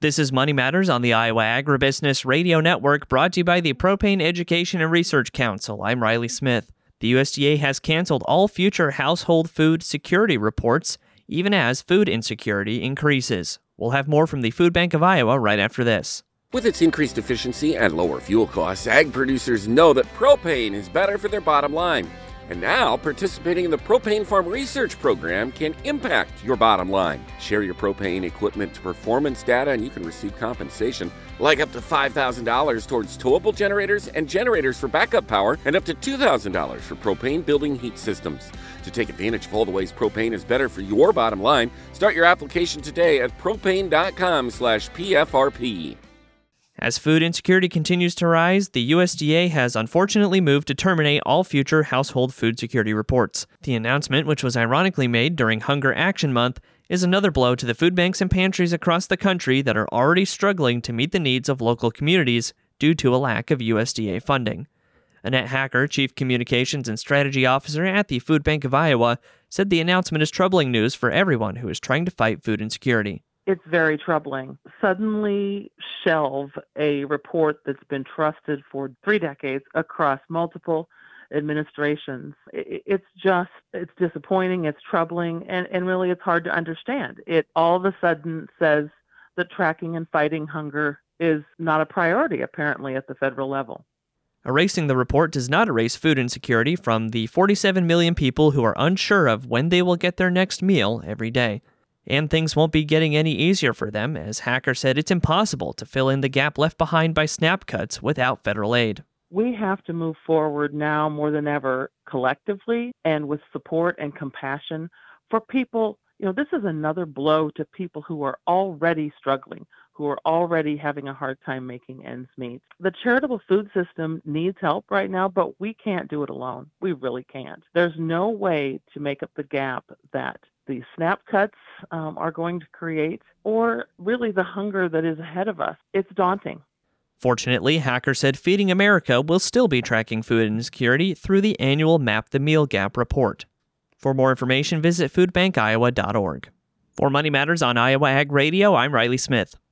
This is Money Matters on the Iowa Agribusiness Radio Network, brought to you by the Propane Education and Research Council. I'm Riley Smith. The USDA has canceled all future household food security reports, even as food insecurity increases. We'll have more from the Food Bank of Iowa right after this. With its increased efficiency and lower fuel costs, ag producers know that propane is better for their bottom line. And now, participating in the Propane Farm Research Program can impact your bottom line. Share your propane equipment performance data and you can receive compensation, like up to $5,000 towards towable generators and generators for backup power, and up to $2,000 for propane building heat systems. To take advantage of all the ways propane is better for your bottom line, start your application today at propane.com/PFRP. As food insecurity continues to rise, the USDA has unfortunately moved to terminate all future household food security reports. The announcement, which was ironically made during Hunger Action Month, is another blow to the food banks and pantries across the country that are already struggling to meet the needs of local communities due to a lack of USDA funding. Annette Hacker, Chief Communications and Strategy Officer at the Food Bank of Iowa, said the announcement is troubling news for everyone who is trying to fight food insecurity. It's very troubling. Suddenly shelve a report that's been trusted for 3 decades across multiple administrations. It's disappointing, it's troubling, and really it's hard to understand. It all of a sudden says that tracking and fighting hunger is not a priority, apparently, at the federal level. Erasing the report does not erase food insecurity from the 47 million people who are unsure of when they will get their next meal every day. And things won't be getting any easier for them, as Hacker said it's impossible to fill in the gap left behind by SNAP cuts without federal aid. We have to move forward now more than ever collectively and with support and compassion for people. This is another blow to people who are already struggling, who are already having a hard time making ends meet. The charitable food system needs help right now, but we can't do it alone. We really can't. There's no way to make up the gap that the SNAP cuts are going to create, or really the hunger that is ahead of us. It's daunting. Fortunately, Hacker said Feeding America will still be tracking food insecurity through the annual Map the Meal Gap report. For more information, visit foodbankiowa.org. For Money Matters on Iowa Ag Radio, I'm Riley Smith.